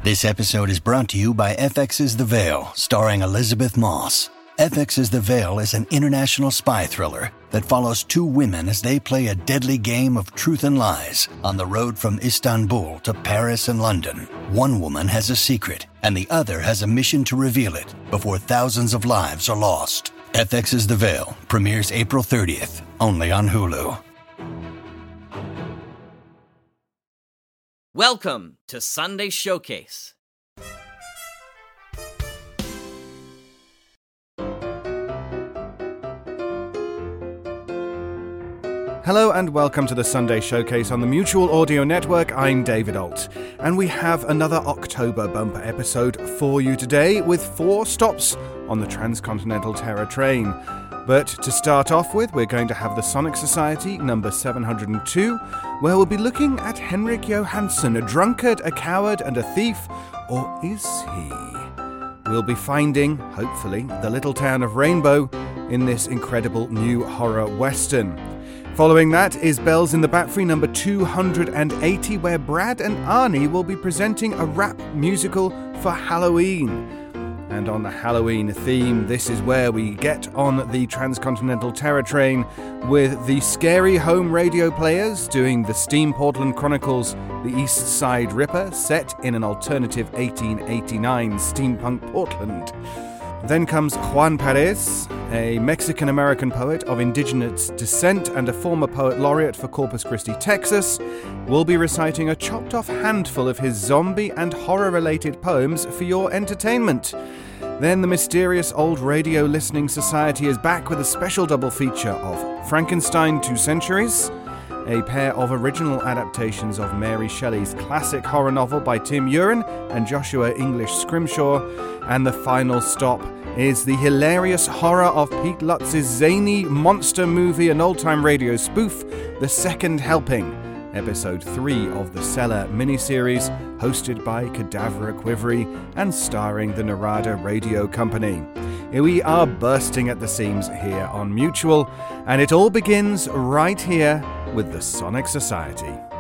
This episode is brought to you by FX's The Veil, starring Elizabeth Moss. FX's The Veil is an international spy thriller that follows two women as they play a deadly game of truth and lies on the road from Istanbul to Paris and London. One woman has a secret, and the other has a mission to reveal it before thousands of lives are lost. FX's The Veil premieres April 30th, only on Hulu. Welcome to Sunday Showcase. Hello and welcome to the Sunday Showcase on the Mutual Audio Network. I'm David Alt, and we have another October bumper episode for you today with 4 stops on the Transcontinental Terror train. But to start off with, we're going to have the Sonic Society number 702, where we'll be looking at Henrik Johansson, a drunkard, a coward, and a thief, or is he? We'll be finding, hopefully, the little town of Rainbow in this incredible new horror western. Following that is Bells in the Bat Free number 280, where Brad and Arnie will be presenting a rap musical for Halloween. And on the Halloween theme, this is where we get on the Transcontinental Terror train with the Scary Home Radio Players doing the Steam Portland Chronicles, the East Side Ripper, set in an alternative 1889 steampunk Portland. Then comes Juan Perez, a Mexican-American poet of indigenous descent and a former poet laureate for Corpus Christi, Texas, will be reciting a chopped-off handful of his zombie and horror-related poems for your entertainment. Then the mysterious old radio listening society is back with a special double feature of Frankenstein 2 Centuries, a pair of original adaptations of Mary Shelley's classic horror novel by Tim Uren and Joshua English Scrimshaw, and the final stop is the hilarious horror of Pete Lutz's zany monster movie and old-time radio spoof, The Second Helping, Episode 3 of the Cellar miniseries, hosted by Cadavra Quivery and starring the Narada Radio Company. We are bursting at the seams here on Mutual, and it all begins right here with the Sonic Society.